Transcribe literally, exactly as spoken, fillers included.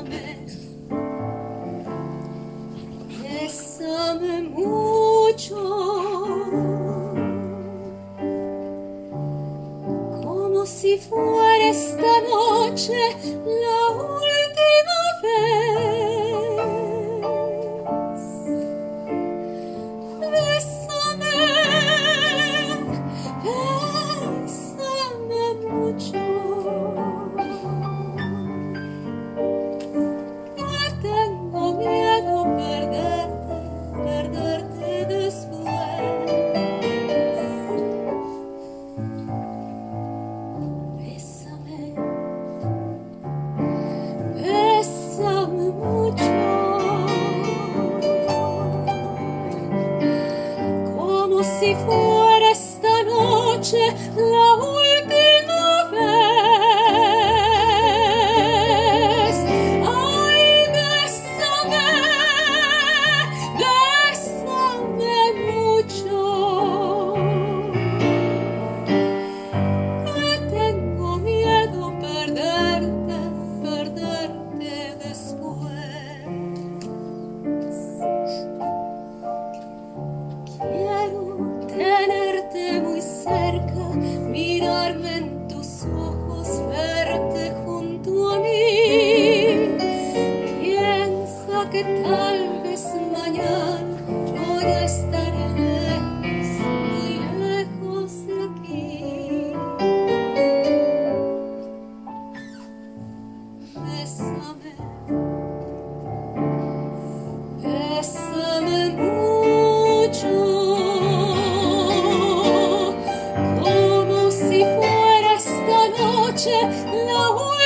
bésame, bésame mucho, como si fuera esta noche la última vez. Bésame, bésame mucho. Tengo miedo perderte, perderte después. Bésame, bésame mucho, como si fuera esta noche la última vez. Mirarme en tus ojos, verte junto a mí. Piensa que tal vez mañana yo ya estaré lejos, muy lejos de aquí. Bésame, bésame mucho. La